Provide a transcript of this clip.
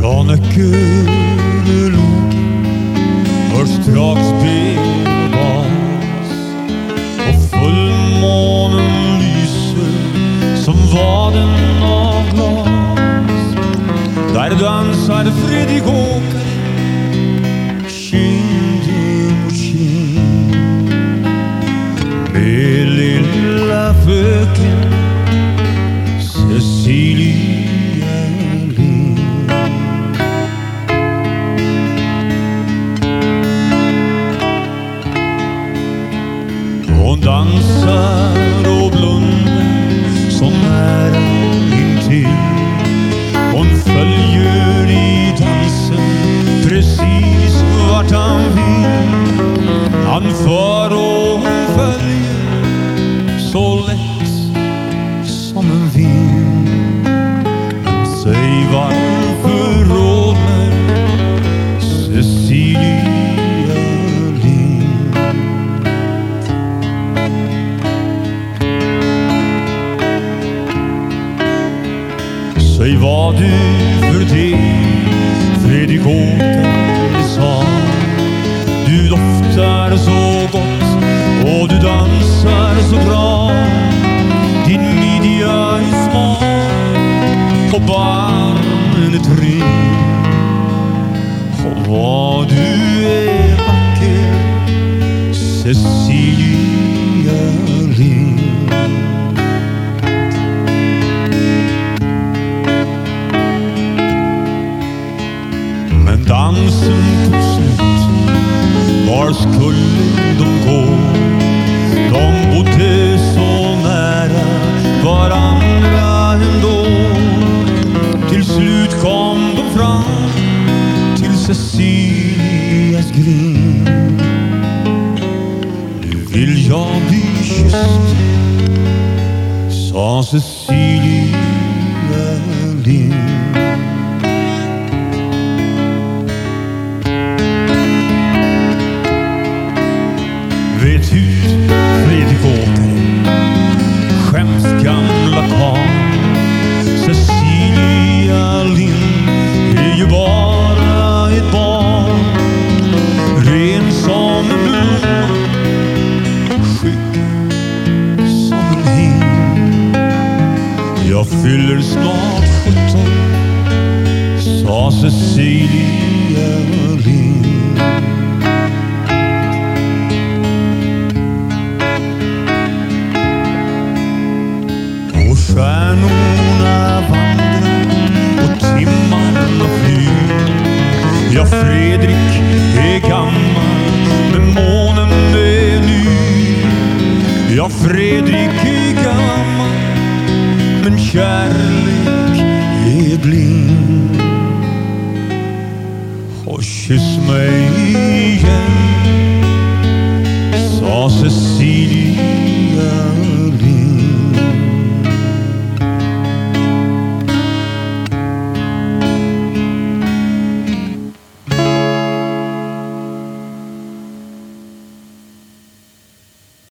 Från Öckerelund hörs strax bas och fullmånen lyser som vaden av glas. Där dansar Fredrik Åkare kind mot kind med lilla fröken Cecilia Lind. Hon dansar och blundar så nära intill. Hon följer i dansen precis vart han vill. Han för och hon följer så lätt som en vind. Men säg varför råder Cecilia Lind? Säg vad du för det Fredrik Åkare sa. Du doftar så gott och du dansar så bra. Din midja är smal och barnet ring. Och vad du är vacker Cecilia Lind. Men dansen tog slut. Var skulle de gå? De bodde så nära varandra ändå. Till slut kom de fram till Cecilias grind. Nu vill jag bli kysst, sa Cecilia Lind. Vet ut, Fredrik Åkare, skäms gamla karl. Cecilia Lind är ju bara ett barn. Ren som en blomma, skygg som en hind. Jag fyller snart 17, sa Cecilia Lind. Stjärnorna vandrar och timmarna flyr. Ja, Fredrik är gammal men månen är ny. Ja, Fredrik är gammal men kärlek är blind. Och kyss mig igen